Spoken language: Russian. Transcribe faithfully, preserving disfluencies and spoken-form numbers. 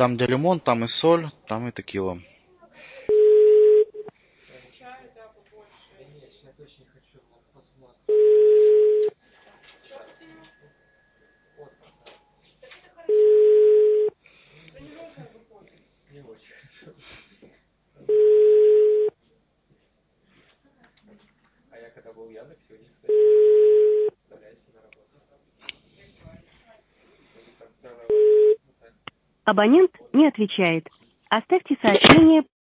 Там, где лимон, там и соль, там и текила. Абонент не отвечает. Оставьте сообщение.